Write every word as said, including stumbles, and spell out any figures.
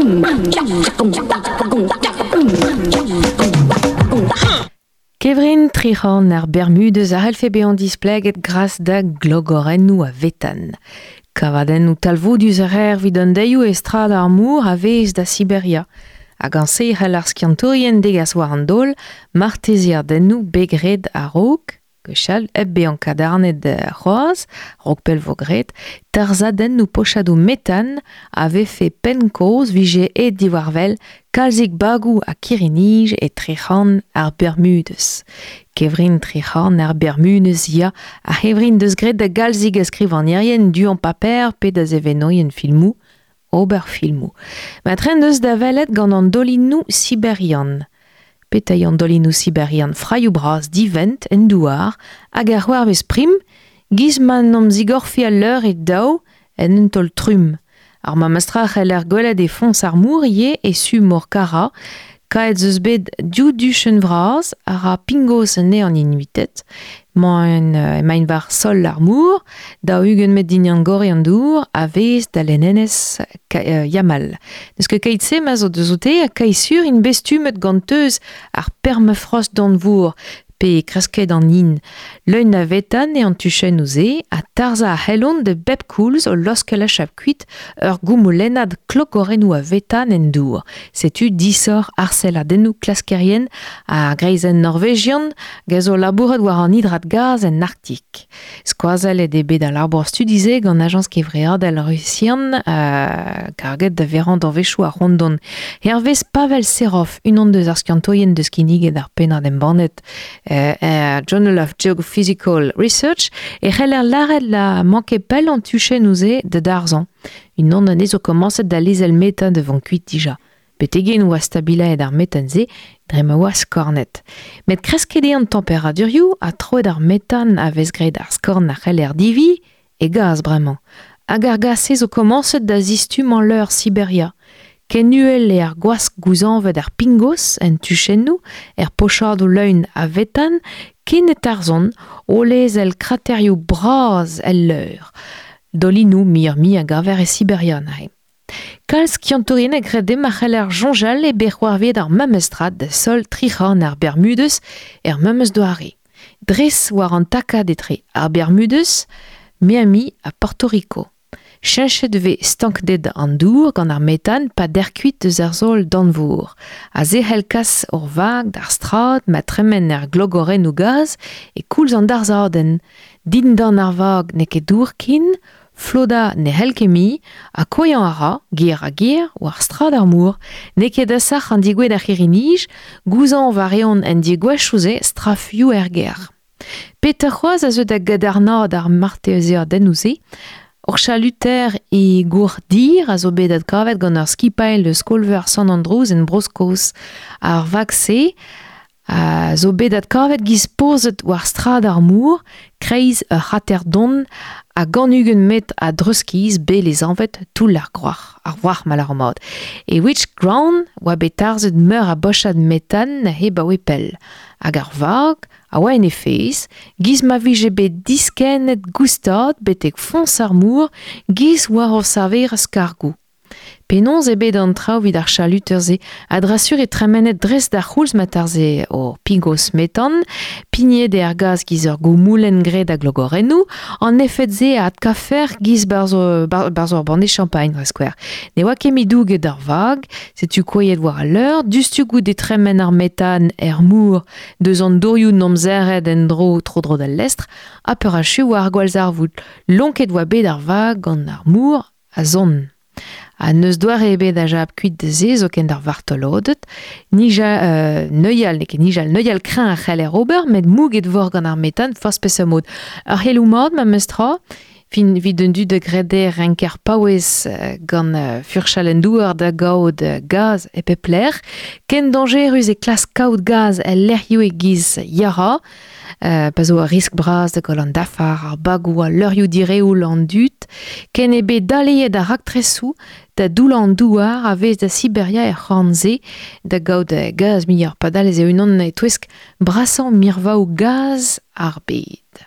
Kevrin trichan ar Bermudes ar elfebe an displeget gras da glogorennou a vetan. Kavadennou talvodus ar er vid an deioù estrad ar mour a vez da Siberia. Hag an seirel ar skiantorien degas war an dol, martezier dennou begred a rog, gechal ebbe an kadarnet de c'hoaz, rog pel vo gret, tarza dennou pochadou metan a vefe penkoz vije e diwarvel kalzik bagou a kirinij e trichan ar Bermudes. Kevrin trichan ar Bermudes ya a hevrin deus gret da galzik eskriv an irien du an paper pe da zevenoien filmou, ober filmou. Ma tren deus da velet gant an dolinou siberian. Petei an dolinou siberian fraioù bras divent en douar hag ar c'hoarvez prim giz man am zigorfi al leur et dao en un tol trum. Ar mamestrach el er gwelet e fons ar mour ie e su mor kara kaet zeus bet diou duchen vraz ar a pingos ne an inuitet maen uh, maen var sol ar mour da ugen met din an gore an dour a vez da lenenez uh, yamal. Neus ke keit se ma zo deus ote a kai sur in bestumet ganteuz ar permafrost d'an vour pe kresket an in. Leun a vetan e an tuchen ouze a tarza a helon de bep koulz o loske la chap kuit ur goumolenad klokorenou a vetan en dour. Setu disor arsel a dennou klaskerien a greizen norvegian gaz o labouret war an hidrat gaz en Arctique. Skoazel e debe da l'arbor studize gant agence kevrea del Russian uh, karget da veran d'an vechou a rondon. Hervez Pavel Serov, unan deus ar skiantoien deus kinniget ar penad en bannet Uh, uh, Journal of Geophysical Research e c'heller laret la manke pel an tuchen ouze de darzan. Un an anez o komanset da lezel metan devant kuit dija. Petegen oa stabilaet ar metan ze, drema oa skornet. Met kreskede an temperaturioù a troet ar metan a vez gret ar skorn a c'heller divi e gaz bremañ. Hag ar gazez o komanset da zistum an leur Siberia. Ken uel e ar gwask gouzanvet ar pingos en tuchennou, er pochard o leun a vetan, ken et arzon o lez el kraterioù braz el leur. Dolinou mir-mi a gaver e Siberian ahe. Kalz kiantorienek redem a c'heller jonjal e bec'hoarvet ar mamestrad da sol trichan ar Bermudes er memes doare. Dres war an takad etre ar Bermudes, Miami a Porto Rico. Chenchet ve stankdet an dour gant ar metan pa derkuit eus ar zol danvour. A ze helkas ur vag d'ar strad ma tremen er glogoren ou gaz e koulz an darzarden. Din dan ar vag ne ket dour kin, floda ne helkemi, a koyan ara, ger a ger, ou ar strad ar mour, ne ket asach an digouet ar hirinij, gouzan vareon en digouachouze strafioù er ger. Peter c'hoaz a zeu da gadarnad ar marteozer den ouze, Ur chaluter e gourdir a zo bet ad kavet gant ar skipail de skolver San Andrews en Broskos ar vakse a zo bet ad kavet giz pozet war strad ar mour kreiz ur c'haterdon a ganugen met a dreuskiz be les anvet tout l'ar groar, ar war mal ar mod. E witch ground oa bet arzet meur a bochad metan na he ba wepel. Hag ar vag, a oa en efez, giz ma vije bet diskenet goustad betek fons ar mour, giz war o saver skargou. Penonz ebet an traoù vid ar chaluter ze, a drasur e tremenet dres da c'houlz matar ze o pingos metan, pignet de ar gaz giz ur goumoulen gret a glogorennou, an efet ze a ad kafer giz barzo, bar, barzo ar bande champagne reskwer. Ne oa ket midouget ar vag, setu koyet war a leur, dustu gout e tremen ar metan er mour deus an dourioù nomzeret en dro tro dro da lestre, a peur a chu war gwalz ar vout. Lonket oa bet ar vag gant ar mour a zon. A neus doare ebet a jab kuit de ze zo ken d'ar vartolodet, nija euh, neuial, neke nijal neuial kreñ a c'heller ober, met mouget vor gant ar metan fos pes mod. Ar helou mod ma mestra, fin vid un du de greder renker paouez uh, gant uh, furchalen douar da gaout uh, gaz e pepler, ken dangerus e klas kaout gaz el lerioù e giz yara, Uh, pa zo a risk braz da gol an dafar ar bagou a leurioù direoul an dut, ken ebe daleiet a raktresou da doul an douar a vez da Siberia e c'hanze da gaout e gaz mi ar padal e unan e touesk brasan mirvaou gaz ar bed.